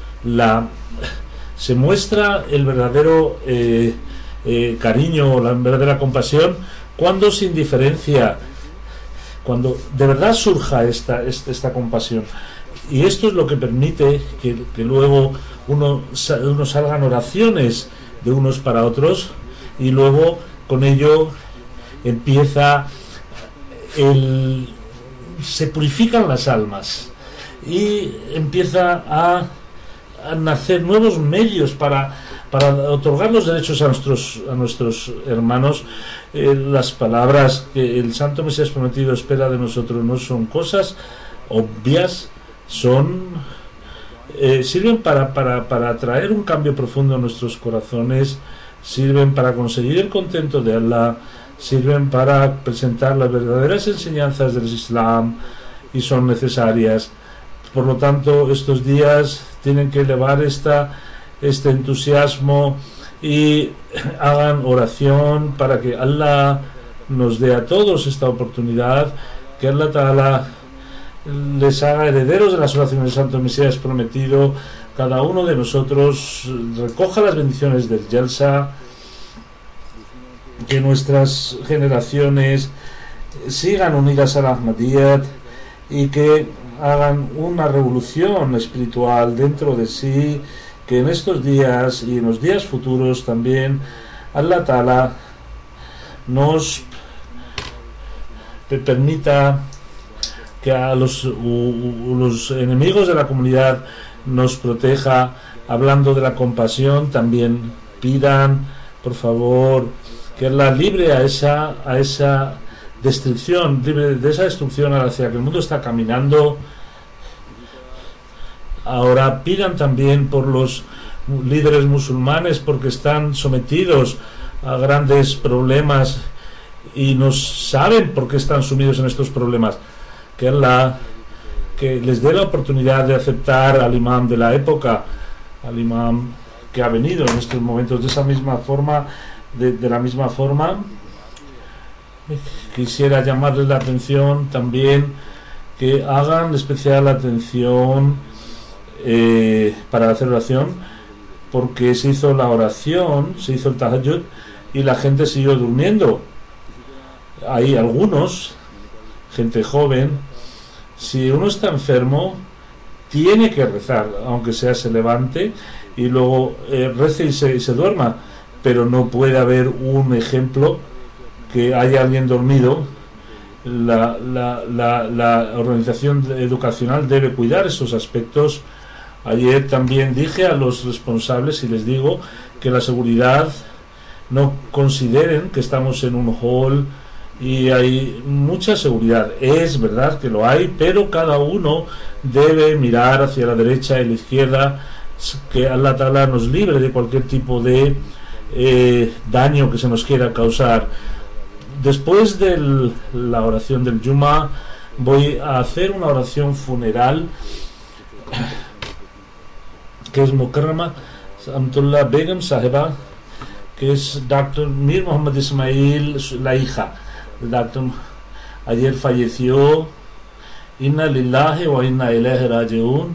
Se muestra el verdadero cariño, la verdadera compasión, cuando se indiferencia, cuando de verdad surja esta compasión. Y esto es lo que permite que luego uno salgan oraciones de unos para otros, y luego con ello se purifican las almas y empieza a nacer nuevos medios para otorgar los derechos a nuestros hermanos. Las palabras que el Santo Mesías prometido espera de nosotros no son cosas obvias, sirven para traer un cambio profundo en nuestros corazones, sirven para conseguir el contento de Allah, sirven para presentar las verdaderas enseñanzas del Islam, y son necesarias. Por lo tanto, estos días tienen que elevar este entusiasmo y hagan oración para que Allah nos dé a todos esta oportunidad, que Allah Ta'ala les haga herederos de las oraciones del Santo Mesías prometido. Cada uno de nosotros recoja las bendiciones del Jalsa, que nuestras generaciones sigan unidas a la Ahmadiyyat y que hagan una revolución espiritual dentro de sí, que en estos días y en los días futuros también Allah Ta'ala nos permita que a los enemigos de la comunidad nos proteja. Hablando de la compasión, también pidan, por favor, que Allah libre a esa destrucción, libre de esa destrucción hacia que el mundo está caminando. Ahora pidan también por los líderes musulmanes, porque están sometidos a grandes problemas y no saben por qué están sumidos en estos problemas. Que Allah que les dé la oportunidad de aceptar al imam de la época, al imam que ha venido en estos momentos de esa misma forma, de la misma forma. Quisiera llamarles la atención también que hagan especial atención para hacer oración, porque se hizo la oración, se hizo el tahajjud y la gente siguió durmiendo. Hay algunos, gente joven, si uno está enfermo tiene que rezar, aunque sea se levante y luego rece y se duerma, pero no puede haber un ejemplo que haya alguien dormido. La organización educacional debe cuidar esos aspectos. Ayer también dije a los responsables y les digo que la seguridad no consideren que estamos en un hall y hay mucha seguridad. Es verdad que lo hay, pero cada uno debe mirar hacia la derecha y la izquierda, que Allah Ta'ala nos libre de cualquier tipo de daño que se nos quiera causar. Después de la oración del Juma voy a hacer una oración funeral que es Mukarrama Amtullah Begum Sahiba, que es Dr. Mir Muhammad Ismail, la hija de Dr. Ayer falleció. Inna lillahi wa inna ilaihi raji'un.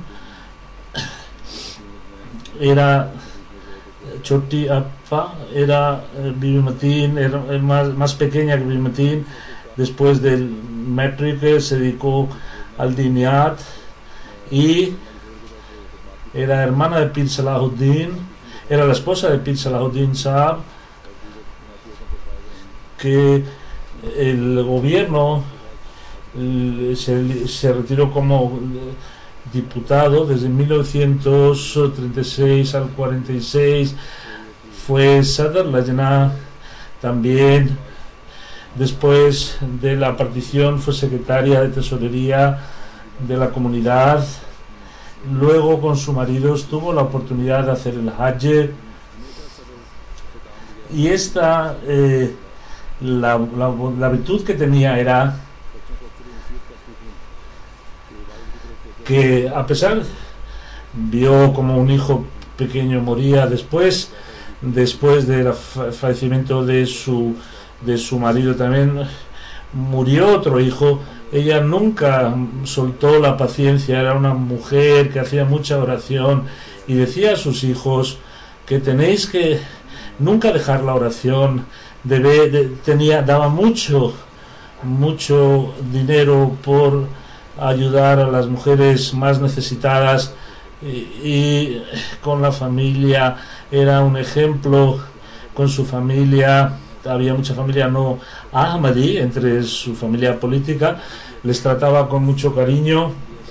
Era Choti Appa, era Bibi Mateen, era más pequeña que Bibi Mateen. Después del matric se dedicó al Diniyat y era hermana de Pir Salahuddin, era la esposa de Pir Salahuddin Saab, que el gobierno se retiró como diputado desde 1936 al 46, fue Sadr Lajna también. Después de la partición fue secretaria de tesorería de la comunidad. Luego con su marido tuvo la oportunidad de hacer el Hajj, y esta la virtud que tenía era que, a pesar, vio como un hijo pequeño moría después del fallecimiento de su marido, también murió otro hijo. Ella nunca soltó la paciencia, era una mujer que hacía mucha oración y decía a sus hijos que tenéis que nunca dejar la oración. Daba mucho dinero por ayudar a las mujeres más necesitadas, y con la familia era un ejemplo. Con su familia, había mucha familia no Ahmadi entre su familia política, les trataba con mucho cariño.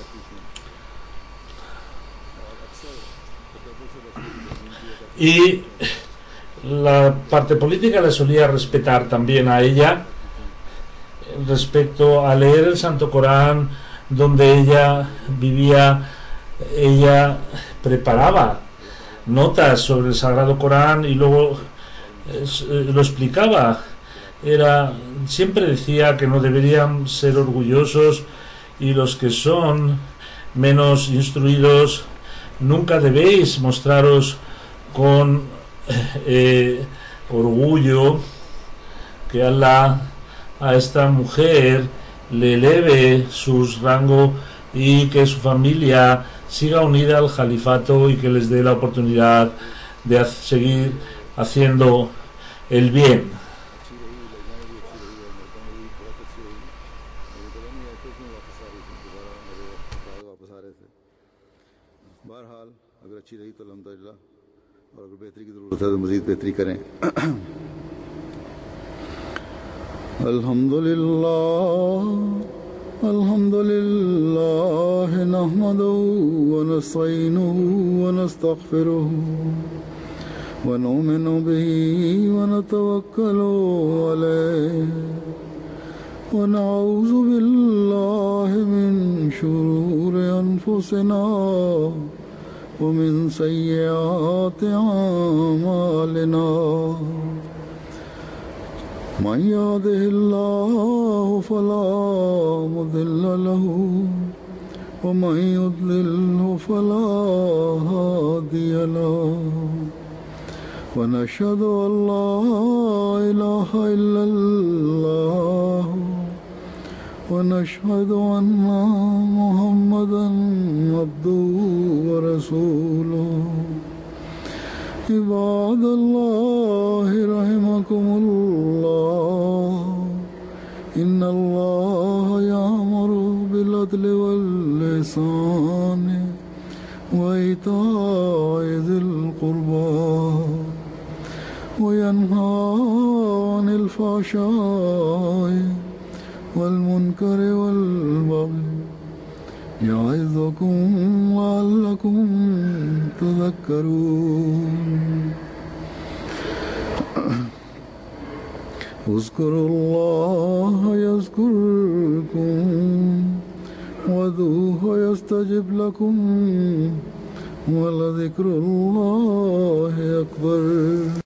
Y la parte política le solía respetar también a ella respecto a leer el Santo Corán donde ella vivía. Ella preparaba notas sobre el Sagrado Corán y luego lo explicaba. Siempre decía que no deberían ser orgullosos, y los que son menos instruidos nunca debéis mostraros con orgullo. Que Allah a esta mujer le eleve su rango y que su familia siga unida al califato, y que les dé la oportunidad de seguir haciendo el bien. बहरहाल अगर अच्छी रही तो अल्हम्दुलिल्लाह, और अगर बेहतरी की ज़रूरत है तो मज़ीद बेहतरी करें। अल्हम्दुलिल्लाह नहमदुहु व नस्तईनुहु व नस्तगफिरुहु व नुमिनु बिही व नतवक्कलु अलैहि व नऊज़ु बिल्लाहि मिन शुरूरि अनफुसिना ومن سيئات أعمالنا من يهده الله فلا مضل له ومن يضلله فلا هادي له ونشهد أن لا إله إلا الله ونشهد أن محمدا عبده ورسوله عباد الله رحمكم الله إن الله يأمر بالعدل والإحسان وإيتاء ذي القربى وينهى عن الفحشاء والمنكر والبغي يعظكم لعلكم تذكرون اذكروا الله يذكركم وادعوه يستجب لكم ولذكر الله أكبر.